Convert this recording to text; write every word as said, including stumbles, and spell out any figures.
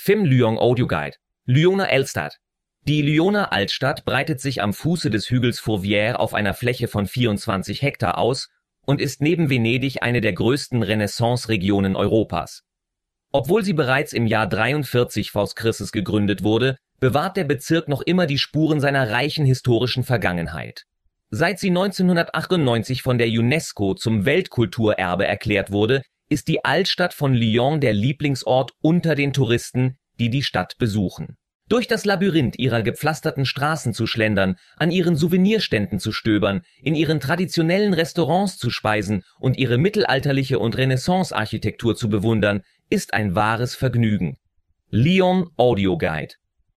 Film Lyon Audio Guide. Lyoner Altstadt. Die Lyoner Altstadt breitet sich am Fuße des Hügels Fourvière auf einer Fläche von vierundzwanzig Hektar aus und ist neben Venedig eine der größten Renaissance-Regionen Europas. Obwohl sie bereits im Jahr dreiundvierzig vor Christus gegründet wurde, bewahrt der Bezirk noch immer die Spuren seiner reichen historischen Vergangenheit. Seit sie neunzehnhundertachtundneunzig von der UNESCO zum Weltkulturerbe erklärt wurde, ist die Altstadt von Lyon der Lieblingsort unter den Touristen, die die Stadt besuchen. Durch das Labyrinth ihrer gepflasterten Straßen zu schlendern, an ihren Souvenirständen zu stöbern, in ihren traditionellen Restaurants zu speisen und ihre mittelalterliche und Renaissance-Architektur zu bewundern, ist ein wahres Vergnügen. Lyon Audio Guide.